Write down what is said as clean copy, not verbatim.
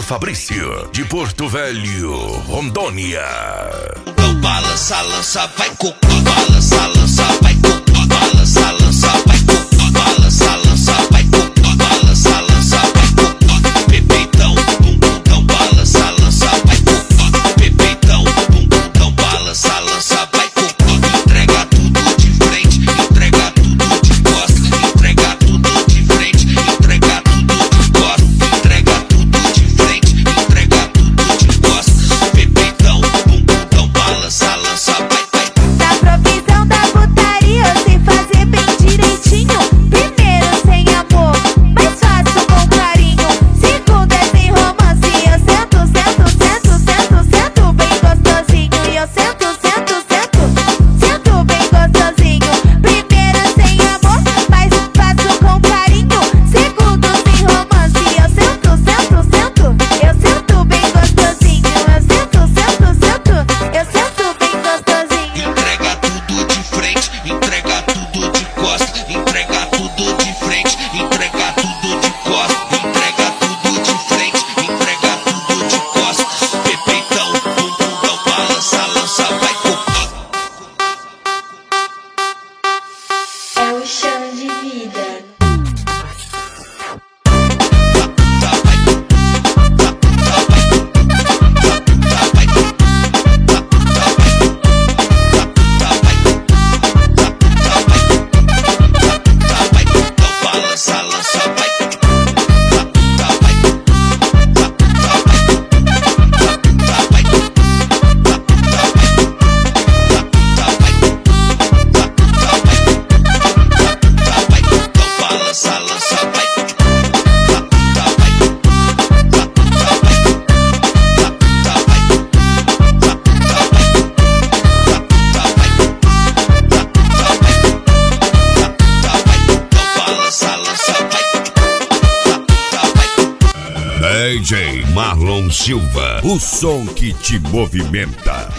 Fabrício, de Porto Velho, Rondônia. Então balança, lança, vai cocô, balança, lança, vai cocô, balança, lança, vai cocô, balança, lança, vai cocô, balança, lança, vai cocô, pepeitão, bumbum, balança, lança, vai cocô, pepeitão, bumbum, balança, lança, vai cocô, entrega tudo de frente, entrega tudo de costas, entrega tudo de frente, entrega tudo de costas, entrega tudo de frente, entrega tudo de costas, pepeitão, bumbum, balança, lança, vai. Na provisão da putaria eu sei fazer bem direitinho. Primeiro sem amor, mais fácil com carinho. Segundo é sem romance, eu sento, sento, sento, sento, sento bem gostosinho. E eu sento, sento, sento, sento bem gostosinho. Primeiro sem amor, mais fácil com carinho. Segundo sem romance, eu sento, sento, sento, eu sento bem gostosinho. Eu sento, sento, sento, eu sento bem gostosinho. Entrega tudo de frente, entrega tudo de costas, entrega tudo de frente, entrega tudo de costas, entrega tudo de frente, entrega tudo de costas, pepeitão, bumbum, balança, lança, vai cocô. É o chão de vida. Balança, lança, vai. Balança, lança, vai. Balança, lança, vai. DJ Marlon Silva, o som que te movimenta.